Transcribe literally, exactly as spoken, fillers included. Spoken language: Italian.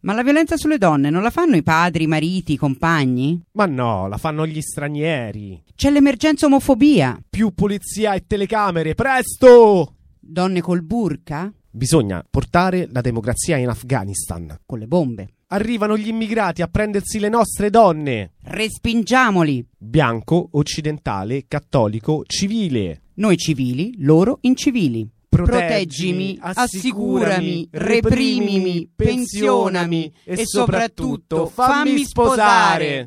Ma la violenza sulle donne non la fanno i padri, i mariti, i compagni? Ma no, la fanno gli stranieri. C'è l'emergenza omofobia. Più polizia e telecamere, presto! Donne col burka? Bisogna portare la democrazia in Afghanistan. Con le bombe. Arrivano gli immigrati a prendersi le nostre donne. Respingiamoli. Bianco, occidentale, cattolico, civile. Noi civili, loro incivili. Proteggimi, Proteggimi, assicurami, reprimimi, pensionami e soprattutto fammi sposare.